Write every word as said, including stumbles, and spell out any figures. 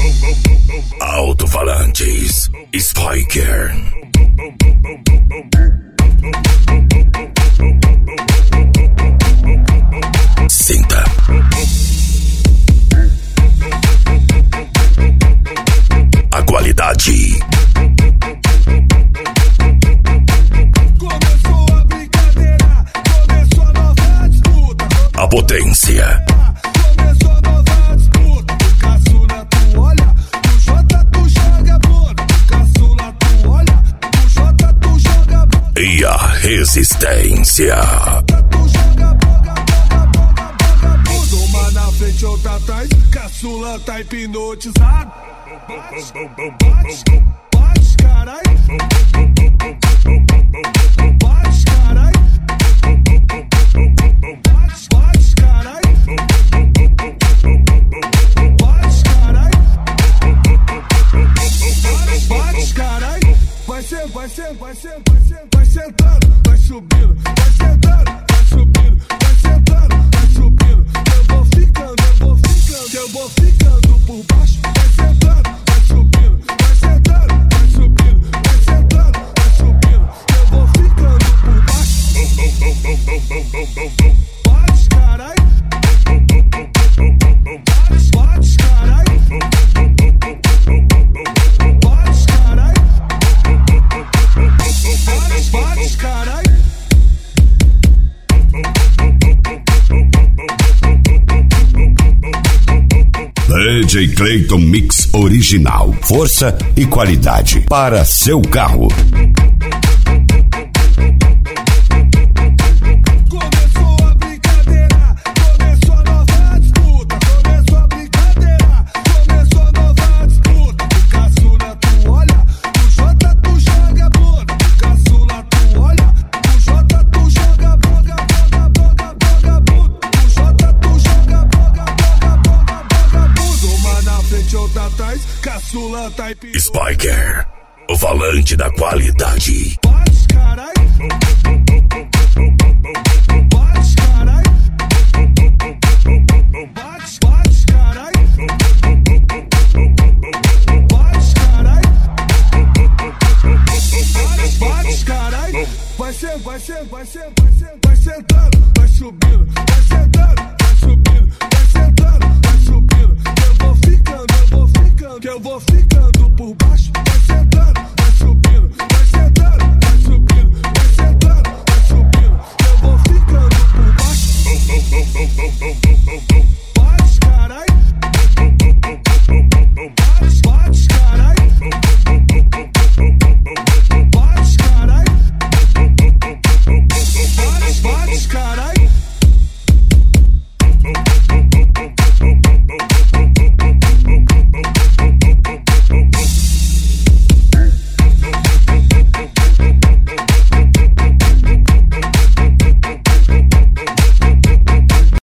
Alto-falantes Spiker. Sinta. A qualidade. Começou a brincadeira, começou a nova disputa. A potência. Começou a nova disputa. O caçula tu olha, o Jota tu joga bunda. O caçula tu olha, o Jota tu joga bunda. E a resistência. Tu joga boga, boga, boga, boga, bunda. Uma na frente, outra atrás. Caçula tá hipnotizado. Bate, bate, bate, carai. Bate, carai. Bate, bate, carai. Bate, carai. Bate, carai. Vai ser, vai ser, vai ser, vai ser, vai sentando, vai subindo, vai sentando, vai subindo, vai sentando, vai subindo. Eu vou ficando, eu vou ficando, eu vou ficando por baixo, vai sentando, vai subindo, vai sentando, vai subindo, vai sentando, vai subindo. Eu vou ficando por baixo. Bate, carai. Bate, bate, carai. Bate, carai. Bate, bate, carai. D J Clayton Mix Original. Força e qualidade para seu carro. Começou a brincadeira, começou a nova disputa. Começou a brincadeira, começou a nova disputa. O caçula tu olha, o Jota tu joga bunda. O caçula tu olha, o Jota tu joga boga, boga, boga, boga, bunda. O Jota tu joga boga, boga, boga, boga, bunda. Uma na frente, outra atrás, caçula tá hipnotizado. Spiker, o falante da qualidade. Bate, carai. Bate, carai. Bate, bate, carai. Bate, carai. Bate, bate, carai. Vai ser, vai ser, vai ser, vai ser, vai sentando, vai subindo, vai sentando, vai subindo, vai sentando, vai subindo. Eu vou ficando, eu vou ficando, eu vou ficando por baixo.